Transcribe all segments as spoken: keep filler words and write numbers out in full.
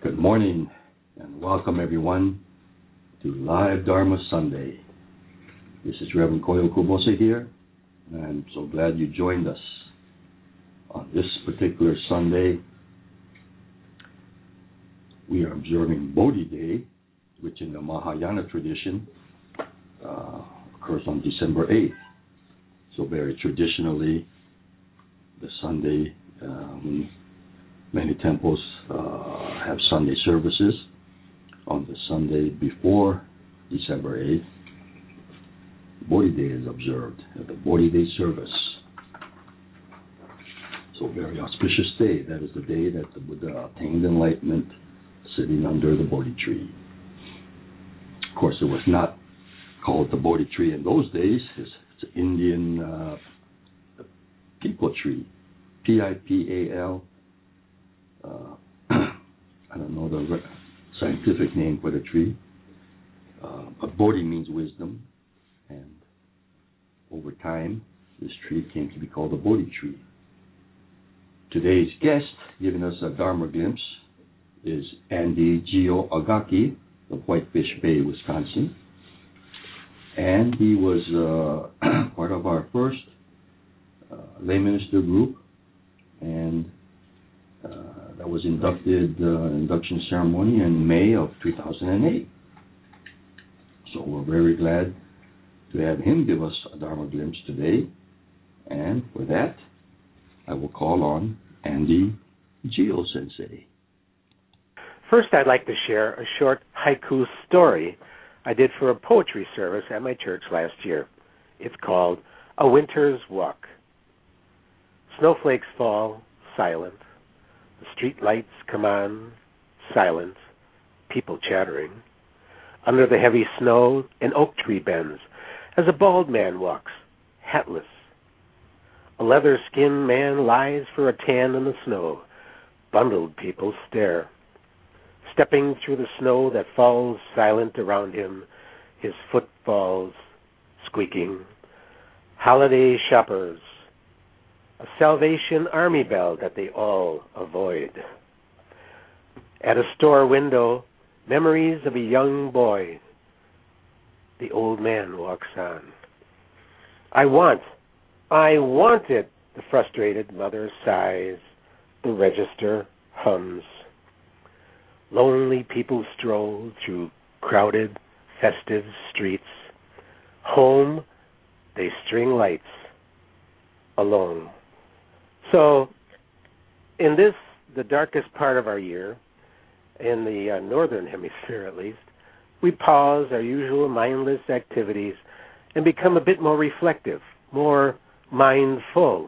Good morning and welcome everyone to Live Dharma Sunday. This is Reverend Koyo Kubose here, and I'm so glad you joined us on this particular Sunday. We are observing Bodhi Day, which in the Mahayana tradition uh, occurs on December eighth. So very traditionally, the Sunday, um, many temples uh, have Sunday services on the Sunday before December eighth. Bodhi Day is observed at the Bodhi Day service. So very auspicious day. That is the day that the Buddha attained enlightenment sitting under the Bodhi tree. Of course, it was not called the Bodhi tree in those days. It's, it's an Indian uh, people tree, P I P A L. Uh, I don't know the scientific name for the tree, uh, but Bodhi means wisdom, and over time, this tree came to be called the Bodhi tree. Today's guest, giving us a Dharma glimpse, is Andy Gio Agaki of Whitefish Bay, Wisconsin, and he was uh, part of our first uh, lay minister group, and uh, that was inducted, uh, induction ceremony in May of two thousand eight. So we're very glad to have him give us a Dharma glimpse today. And for that, I will call on Andy Gio Sensei. First, I'd like to share a short haiku story I did for a poetry service at my church last year. It's called A Winter's Walk. Snowflakes fall, silent. The street lights come on, silent, people chattering. Under the heavy snow, an oak tree bends as a bald man walks, hatless. A leather-skinned man lies for a tan in the snow. Bundled people stare. Stepping through the snow that falls silent around him, his footfalls squeaking. Holiday shoppers. A Salvation Army bell that they all avoid. At a store window, memories of a young boy. The old man walks on. I want, I want it, the frustrated mother sighs. The register hums. Lonely people stroll through crowded, festive streets. Home, they string lights, alone. So, in this, the darkest part of our year, in the uh, northern hemisphere at least, we pause our usual mindless activities and become a bit more reflective, more mindful.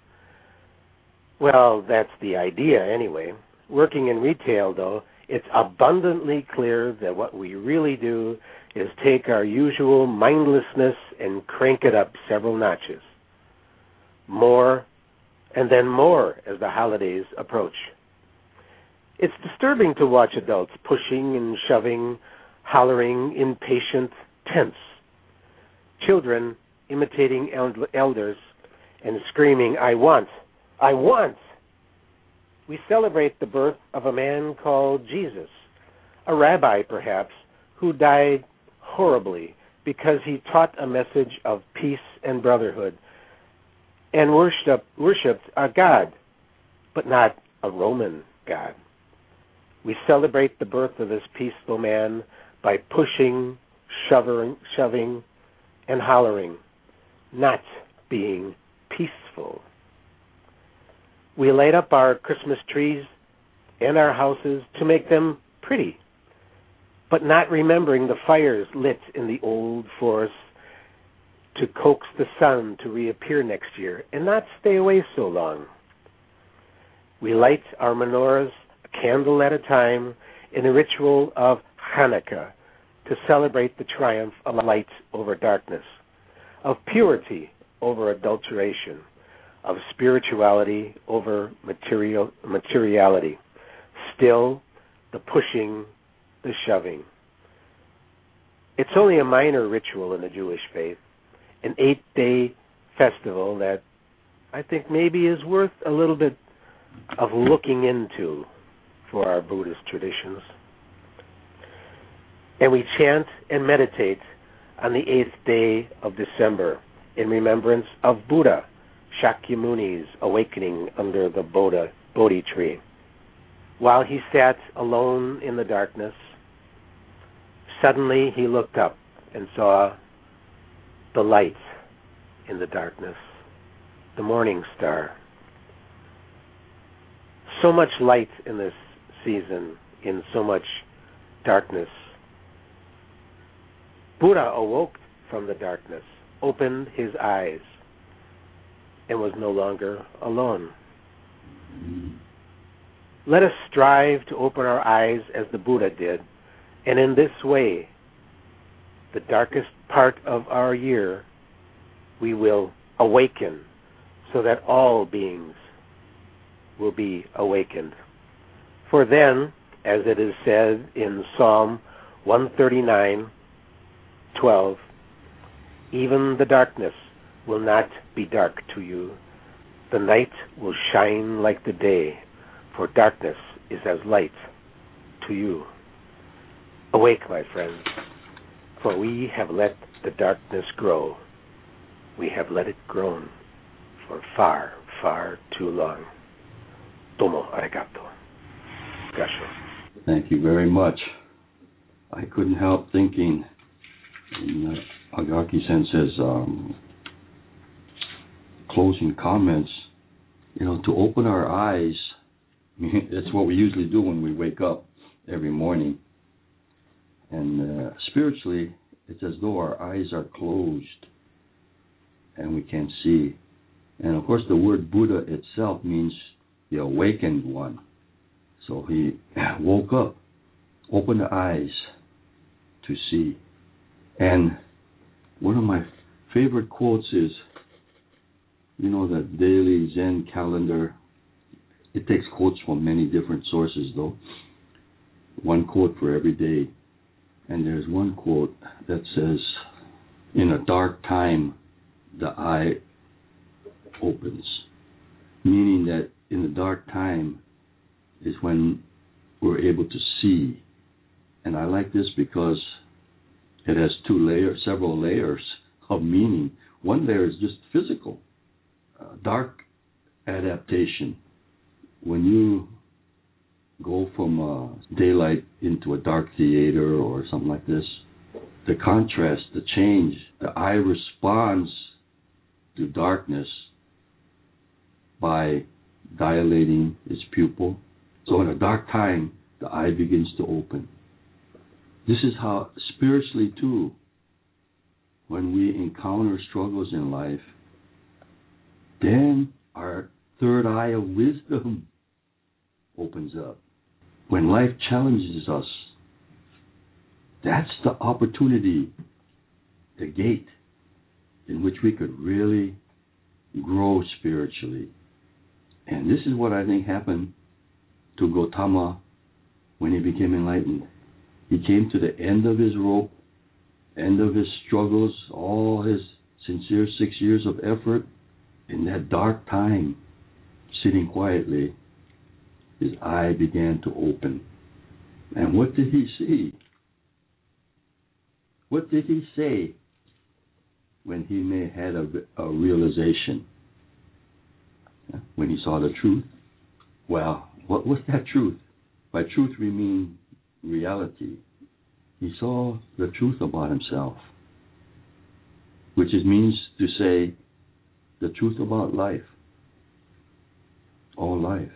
Well, that's the idea anyway. Working in retail, though, it's abundantly clear that what we really do is take our usual mindlessness and crank it up several notches. More and then more as the holidays approach. It's disturbing to watch adults pushing and shoving, hollering, impatient, tense. Children imitating elders and screaming, I want, I want. We celebrate the birth of a man called Jesus, a rabbi perhaps, who died horribly because he taught a message of peace and brotherhood and worshipped, worshipped a God, but not a Roman God. We celebrate the birth of this peaceful man by pushing, shoving, shoving, and hollering, not being peaceful. We light up our Christmas trees and our houses to make them pretty, but not remembering the fires lit in the old forests to coax the sun to reappear next year and not stay away so long. We light our menorahs a candle at a time in a ritual of Hanukkah to celebrate the triumph of light over darkness, of purity over adulteration, of spirituality over material materiality. Still, the pushing, the shoving. It's only a minor ritual in the Jewish faith, an eight-day festival that I think maybe is worth a little bit of looking into. for our Buddhist traditions. And we chant and meditate on the eighth day of December in remembrance of Buddha Shakyamuni's awakening under the Bodhi, Bodhi tree. While he sat alone in the darkness, suddenly he looked up and saw the light in the darkness, the morning star. So much light in this season, in so much darkness. Buddha awoke from the darkness, opened his eyes, and was no longer alone. Let us strive to open our eyes as the Buddha did, and in this way, the darkest part of our year, we will awaken so that all beings will be awakened. For then, as it is said in Psalm one thirty-nine, twelve, even the darkness will not be dark to you. The night will shine like the day, for darkness is as light to you. Awake, my friends, for we have let the darkness grow. We have let it grow for far, far too long. Domo arigato. Gasho. Thank you very much. I couldn't help thinking, in uh, Agaki-sensei's um, closing comments, you know, to open our eyes. That's what we usually do when we wake up every morning. And uh, spiritually, it's as though our eyes are closed and we can't see. And of course, the word Buddha itself means the awakened one. So he woke up, opened the eyes to see. And one of my favorite quotes is, you know, the daily Zen calendar. It takes quotes from many different sources, though. One quote for every day. And there's one quote that says, in a dark time, the eye opens. Meaning that in the dark time is when we're able to see. And I like this because it has two layers, several layers of meaning. One layer is just physical, uh, dark adaptation. When you go from uh, daylight into a dark theater or something like this, the contrast, the change, the eye responds to darkness by dilating its pupil. So in a dark time, the eye begins to open. This is how spiritually too, when we encounter struggles in life, then our third eye of wisdom opens up. When life challenges us, that's the opportunity, the gate in which we could really grow spiritually. And this is what I think happened to Gautama when he became enlightened. He came to the end of his rope, end of his struggles, all his sincere six years of effort. In that dark time, sitting quietly, his eye began to open. And what did he see? What did he say when he may had a, a realization? When he saw the truth? Well, what was that truth? By truth we mean reality. He saw the truth about himself, which is means to say the truth about life, all life.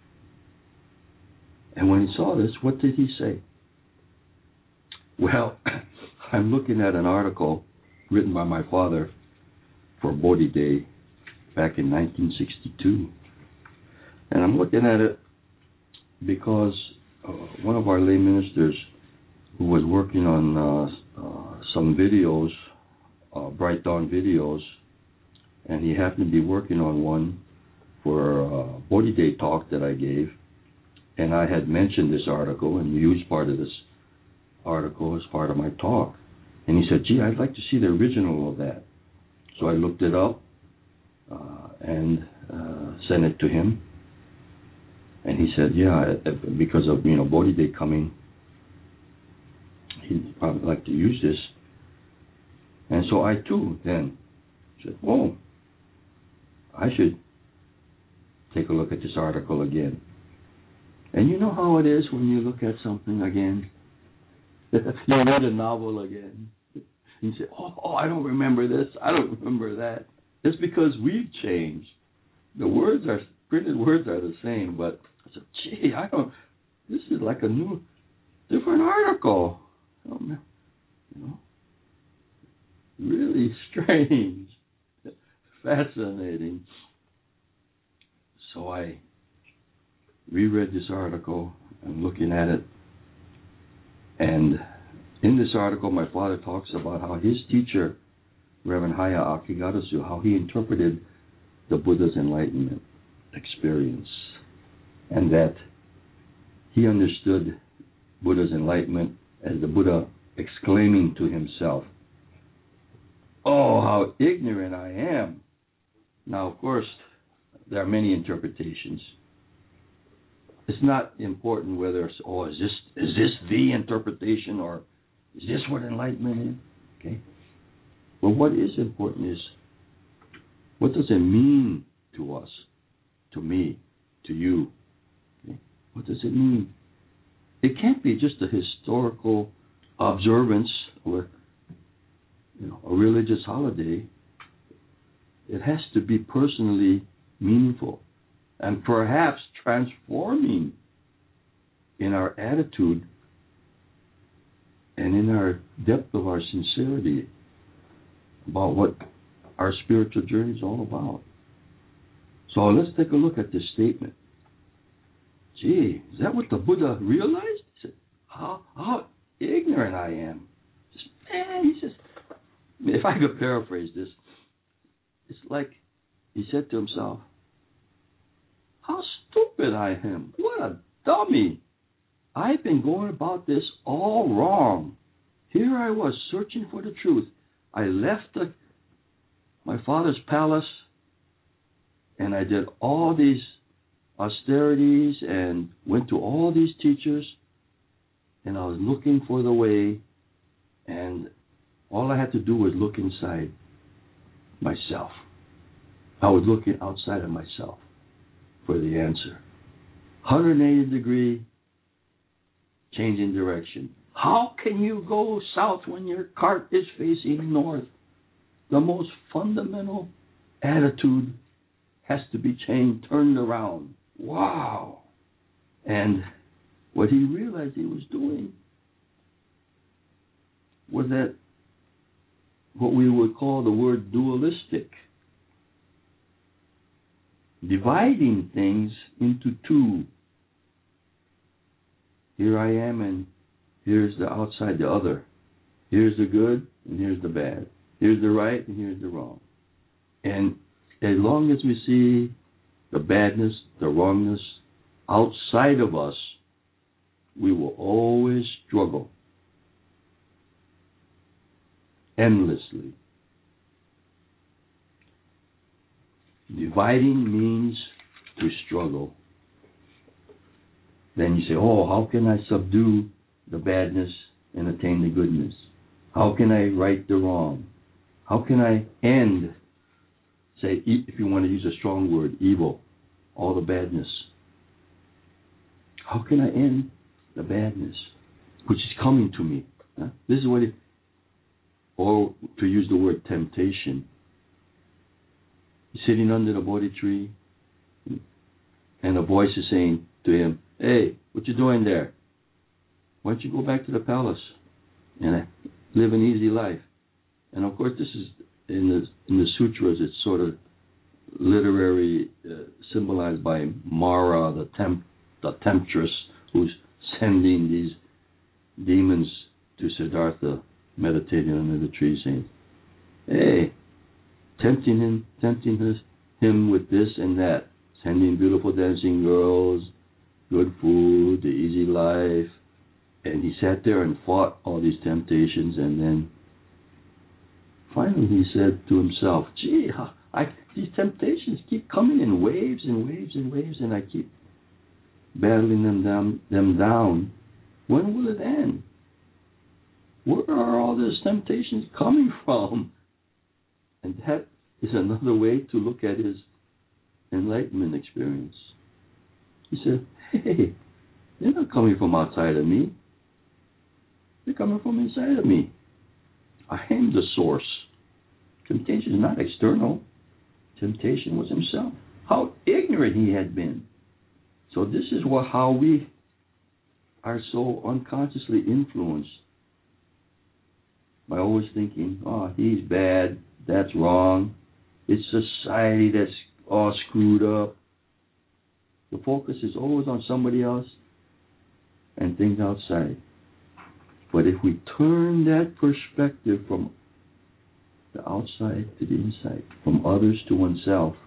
And when he saw this, what did he say? Well, I'm looking at an article written by my father for Bodhi Day back in nineteen sixty-two. And I'm looking at it because uh, one of our lay ministers who was working on uh, uh, some videos, uh, Bright Dawn videos, and he happened to be working on one for a Bodhi Day talk that I gave, and I had mentioned this article and used part of this article as part of my talk. And he said, gee, I'd like to see the original of that. So I looked it up uh, and uh, sent it to him. And he said, yeah, because of, you know, Bodhi Day coming, he'd probably like to use this. And so I too then said, oh, I should take a look at this article again. And you know how it is when you look at something again? You read a novel again. You say, oh, oh, I don't remember this. I don't remember that. It's because we've changed. The words are, printed words are the same, but I said, gee, I don't, this is like a new, different article. I don't know, you know, really strange, fascinating. So I reread this article and looking at it, and in this article, my father talks about how his teacher, Reverend Haya Akigarasu, how he interpreted the Buddha's enlightenment experience, and that he understood Buddha's enlightenment as the Buddha exclaiming to himself, oh, how ignorant I am. Now, of course, there are many interpretations. It's not important whether it's, oh, is this is this the interpretation, or is this what enlightenment is? Okay. But what is important is, what does it mean to us, to me, to you? Okay? What does it mean? It can't be just a historical observance or, you know, a religious holiday. It has to be personally meaningful and perhaps transforming in our attitude and in our depth of our sincerity about what our spiritual journey is all about. So let's take a look at this statement. Gee, is that what the Buddha realized? He said, how, how ignorant I am. Just, man, he says, if I could paraphrase this, it's like he said to himself, how stupid I am. What a dummy. I've been going about this all wrong. Here I was searching for the truth. I left the, my father's palace, and I did all these austerities and went to all these teachers, and I was looking for the way, and all I had to do was look inside myself. I was looking outside of myself for the answer. one hundred eighty degree change in direction. How can you go south when your cart is facing north? The most fundamental attitude has to be changed, turned around. Wow. And what he realized he was doing was that what we would call the word dualistic, dividing things into two. Here I am, and here's the outside, the other. Here's the good, and here's the bad. Here's the right, and here's the wrong. And as long as we see the badness, the wrongness outside of us, we will always struggle endlessly. Dividing means to struggle. Then you say, oh, how can I subdue the badness and attain the goodness? How can I right the wrong? How can I end, say, if you want to use a strong word, evil, all the badness? How can I end the badness which is coming to me? Huh? This is what it, or to use the word temptation. He's sitting under the Bodhi tree, and a voice is saying to him, hey, what you doing there? Why don't you go back to the palace and live an easy life? And of course, this is in the in the sutras. It's sort of literary, uh, symbolized by Mara, the temp, the temptress, who's sending these demons to Siddhartha, meditating under the tree, saying, "Hey, tempting him, tempting his, him with this and that, sending beautiful dancing girls, good food, the easy life." And he sat there and fought all these temptations, and then finally he said to himself, gee, I, these temptations keep coming in waves and waves and waves, and I keep battling them down, them down, when will it end? Where are all these temptations coming from? And that is another way to look at his enlightenment experience. He said, hey, they're not coming from outside of me. They're coming from inside of me. I am the source. Temptation is not external. Temptation was himself. How ignorant he had been. So this is what, how we are so unconsciously influenced by always thinking, oh, he's bad, that's wrong, it's society that's all screwed up. The focus is always on somebody else and things outside. But if we turn that perspective from the outside to the inside, from others to oneself,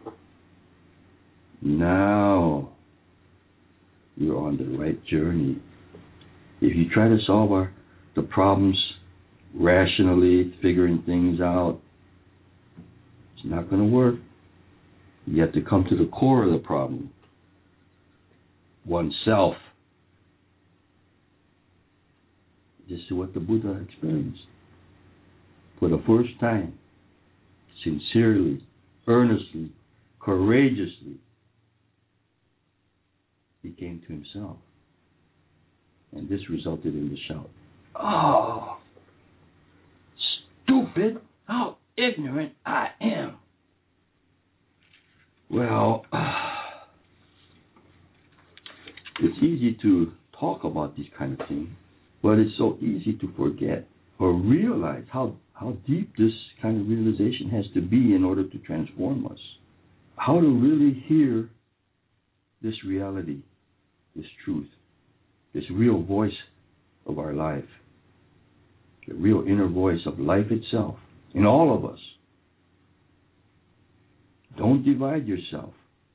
now you're on the right journey. If you try to solve our, the problems rationally, figuring things out, it's not going to work. You have to come to the core of the problem. Oneself. This is what the Buddha experienced. For the first time, sincerely, earnestly, courageously, he came to himself. And this resulted in the shout, oh, stupid, how ignorant I am. Well, it's easy to talk about these kind of things, but it's so easy to forget or realize how, how deep this kind of realization has to be in order to transform us. How to really hear this reality, this truth, this real voice of our life, the real inner voice of life itself in all of us. Don't divide yourself.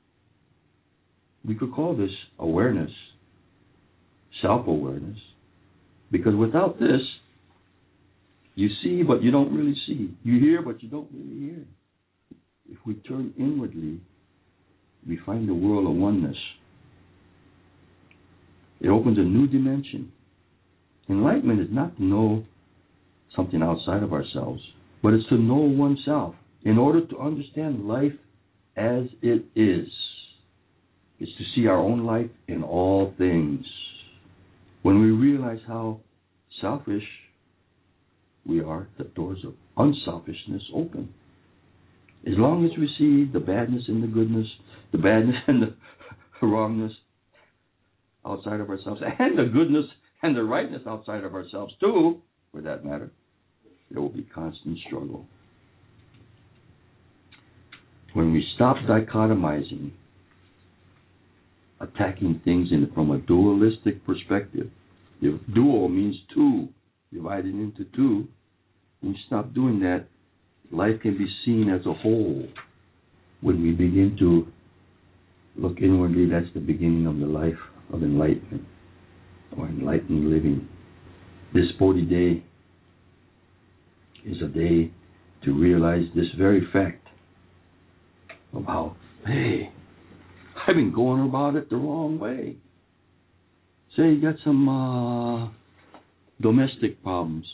We could call this awareness, self-awareness, because without this, you see but you don't really see. You hear but you don't really hear. If we turn inwardly, we find a world of oneness. It opens a new dimension. Enlightenment is not to know something outside of ourselves, but it's to know oneself in order to understand life as it is. It's to see our own life in all things. When we realize how selfish we are, the doors of unselfishness open. As long as we see the badness and the goodness, the badness and the wrongness outside of ourselves, and the goodness and the rightness outside of ourselves too, for that matter, there will be constant struggle. When we stop dichotomizing, attacking things in, from a dualistic perspective, if dual means two, divided into two, when we stop doing that, life can be seen as a whole. When we begin to look inwardly, that's the beginning of the life of enlightenment or enlightened living. This Bodhi Day is a day to realize this very fact of how, hey, I've been going about it the wrong way. Say you got some uh, domestic problems.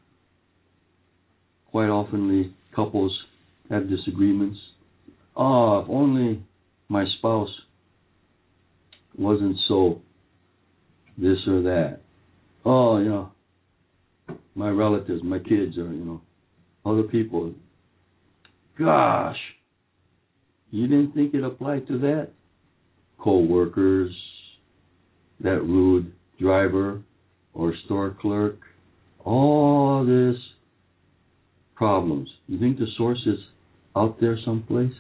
Quite often couples have disagreements. Oh, if only my spouse wasn't so this or that. Oh, you know, my relatives, my kids, or, you know, other people. Gosh, you didn't think it applied to that? Co-workers, that rude driver or store clerk, all this problems. You think the source is out there someplace?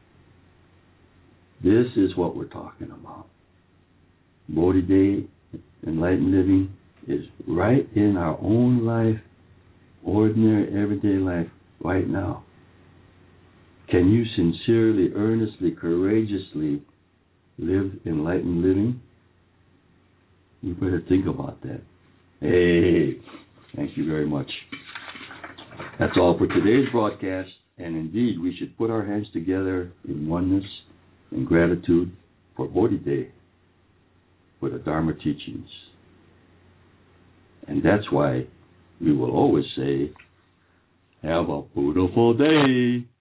This is what we're talking about. Bodhi Day, enlightened living, is right in our own life, ordinary, everyday life, right now. Can you sincerely, earnestly, courageously live enlightened living? You better think about that. Hey, thank you very much. That's all for today's broadcast, and indeed, we should put our hands together in oneness and gratitude for Bodhi Day. for the Dharma teachings. And that's why we will always say, have a beautiful day.